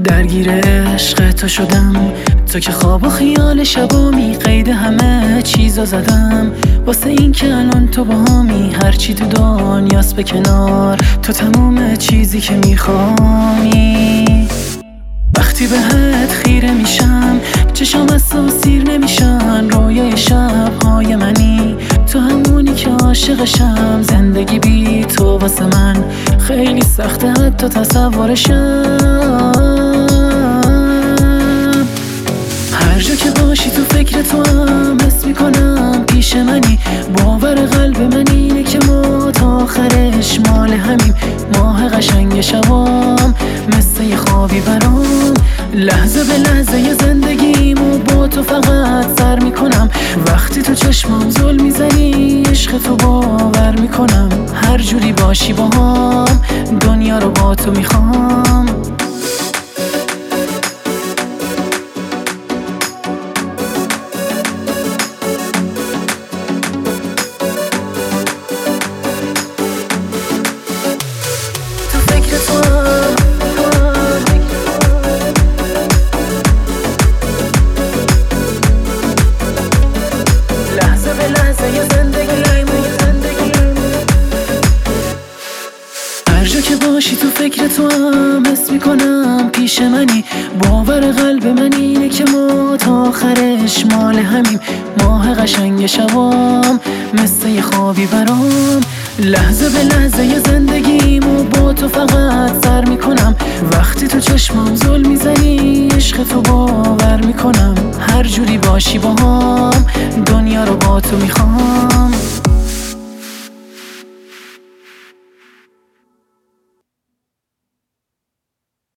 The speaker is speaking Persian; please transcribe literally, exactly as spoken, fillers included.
درگیر عشق تو شدم، تو که خواب و خیال شبامی، قید همه چیزو زدم واسه این که الان تو باهامی. هرچی تو دنیاست به کنار، تو تموم چیزی که میخوامی. وقتی بهت خیره میشم چشام از تو سیر نمیشن، رویای شبهای منی، تو همونی که عاشقشم. زندگی بی تو واسه من خیلی سخته حتی تصورشم. هر جا که باشی تو فکر تو هم حس میکنم پیش منی. باور قلب من اینه که ما تا آخرش مال همیم. ماه قشنگ شبام مثل یه خوابی برام، لحظه به لحظه یه زندگیمو با تو فقط سر میکنم. وقتی تو چشمام زل میزنی عشق تو باور میکنم. هر جوری باشی با هم دنیا رو با تو میخوام. هر جا که باشی تو فکر تو هم حس میکنم پیش منی. باور قلب من اینه که ما تا آخرش مال همیم. ماه قشنگ شبام مثل یه خوابی برام، لحظه به لحظه یه زندگیمو با تو فقط سر میکنم. وقتی تو چشمام زل میزنی عشق تو باور میکنم. هر جوری باشی با هم دنیا رو با تو میخوام.